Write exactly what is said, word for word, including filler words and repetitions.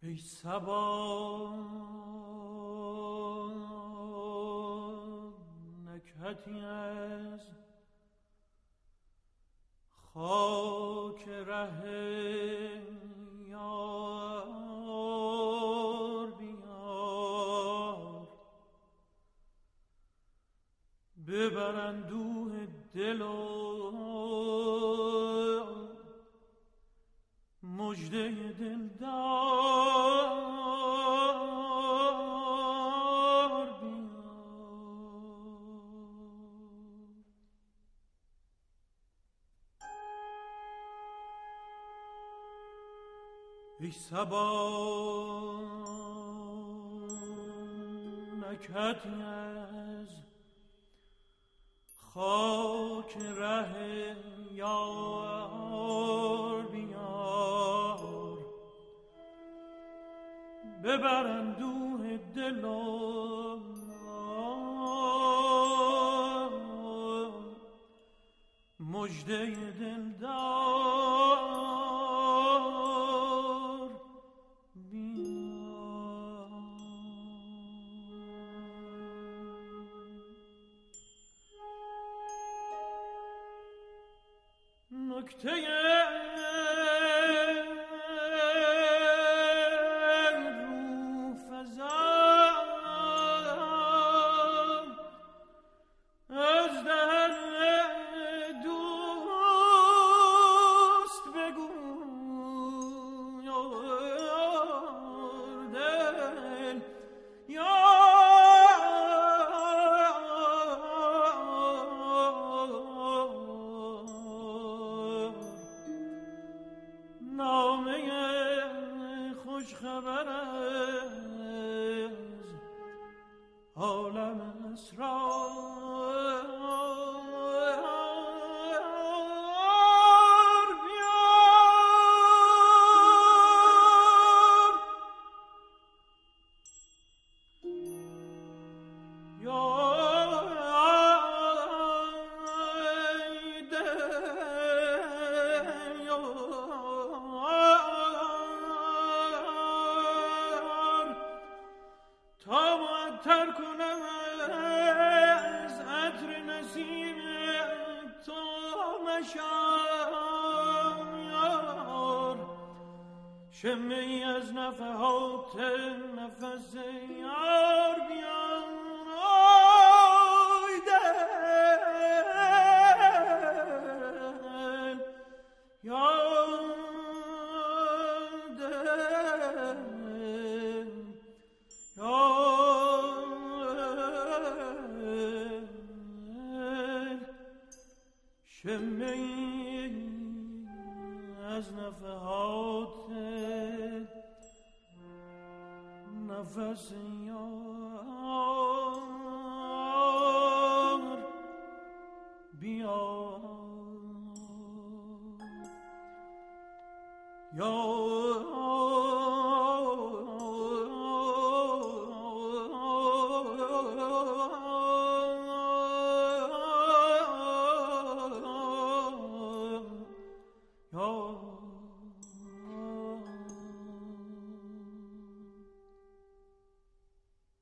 ای صبا نکهتی از خاک ره یار بیار، ببر اندوه دل و مژده دلدار بیار. ای صبا نکهتی از خاک ره یار بیار، ببر اندوه دل و مژده دلدار بیار. نکته خبر از عالم اسرار بیار. تر کنم از عطر نسیم تو مشام یار، شمه ای از نفحات نفس یار بیار. آی دل یار دل شمه ای از نفحات نفس یار بیار. یار